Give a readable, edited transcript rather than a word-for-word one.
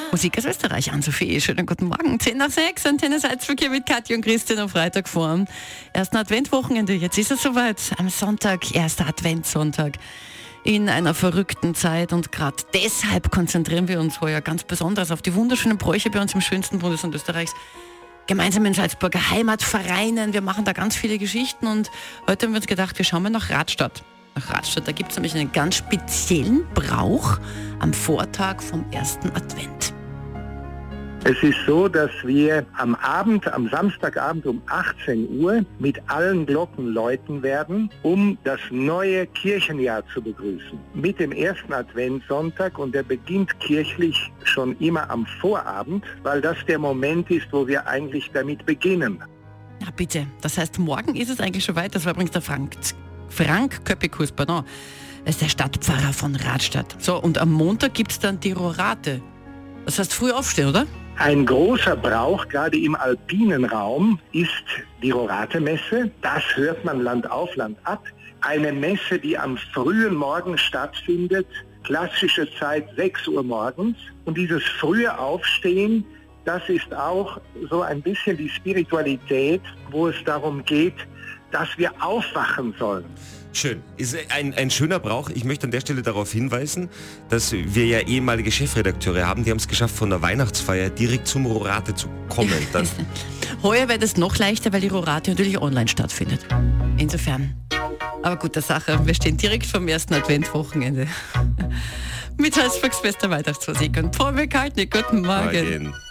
Musik aus Österreich, Ann-Sophie. Schönen guten Morgen. 10:06, Antenne Salzverkehr mit Katja und Christian am Freitag vor dem ersten Adventwochenende. Jetzt ist es soweit. Am Sonntag, erster Adventssonntag. In einer verrückten Zeit, und gerade deshalb konzentrieren wir uns heuer ganz besonders auf die wunderschönen Bräuche bei uns im schönsten Bundesland Österreichs. Gemeinsam in Salzburger Heimatvereinen. Wir machen da ganz viele Geschichten, und heute haben wir uns gedacht, wir schauen mal nach Radstadt. Nach Radstadt, da gibt es nämlich einen ganz speziellen Brauch am Vortag vom ersten Advent. Es ist so, dass wir am Samstagabend um 18 Uhr mit allen Glocken läuten werden, um das neue Kirchenjahr zu begrüßen. Mit dem ersten Adventssonntag, und der beginnt kirchlich schon immer am Vorabend, weil das der Moment ist, wo wir eigentlich damit beginnen. Na bitte, das heißt, morgen ist es eigentlich schon weit. Das war übrigens der Frank Köppikus, pardon. Er ist der Stadtpfarrer von Radstadt. So, und am Montag gibt es dann die Rorate. Das heißt, früh aufstehen, oder? Ein großer Brauch, gerade im alpinen Raum, ist die Rorate-Messe. Das hört man Land auf, Land ab. Eine Messe, die am frühen Morgen stattfindet, klassische Zeit 6 Uhr morgens. Und dieses frühe Aufstehen, das ist auch so ein bisschen die Spiritualität, wo es darum geht, dass wir aufwachen sollen. Schön. Ist ein schöner Brauch. Ich möchte an der Stelle darauf hinweisen, dass wir ja ehemalige Chefredakteure haben, die haben es geschafft, von der Weihnachtsfeier direkt zum Rorate zu kommen. Dann Heuer wird es noch leichter, weil die Rorate natürlich online stattfindet. Insofern. Aber gute Sache. Wir stehen direkt vom ersten Adventwochenende. Mit Salzburgs bester Weihnachtsmusik und Paul McCartney. Guten Morgen.